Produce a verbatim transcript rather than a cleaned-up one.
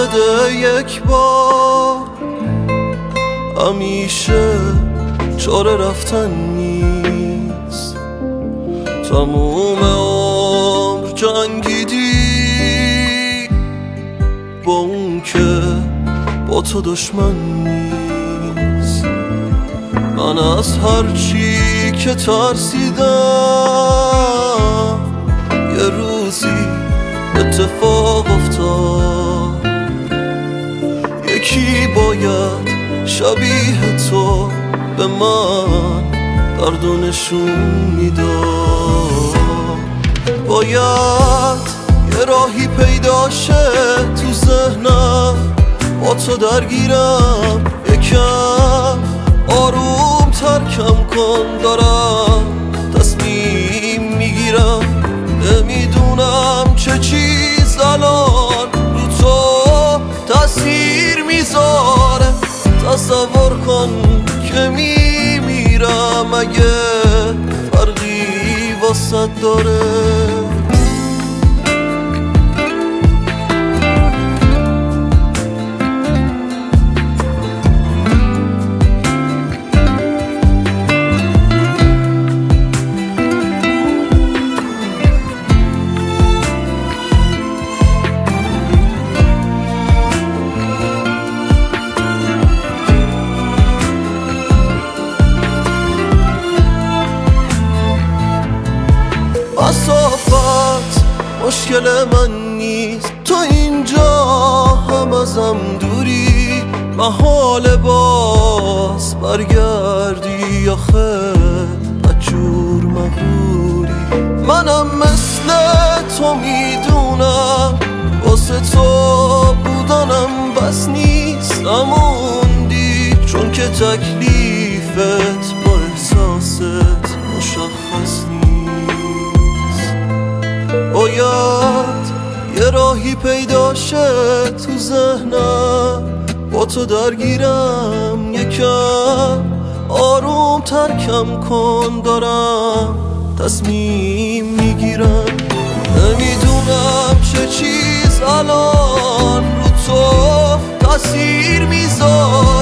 بده یک بار، همیشه چاره رفتن نیست. تموم عمر جنگیدی با اون که با تو دشمن نیست. من از هر چی که ترسیدم یه روزی اتفاق افتاد. یکی باید شبیه تو به من درد و نشون میداد. باید یه راهی پیدا شه تو ذهنم، با تو درگیرم یکم آروم ترکم کن. دارم تصمیم میگیرم، نمیدونم چه چیز الان رو تو تاثیر میذاره. تصور کن که میمیرم اگه فرقی واسه داره. مسافت مشکل من نیست، تو اینجا هم ازم دوری. محال باز برگردی آخه عجور مغروری. منم مثل تو میدونم واسه تو بودنم بس نیست. نموندی چون که تکلیفت با احساست مشخص نیست. باید یه راهی پیدا شه تو ذهنم، با تو درگیرم یکم آروم ترکم کن. دارم تصمیم میگیرم، نمیدونم چه چیز الان رو تو تاثیر میذاره.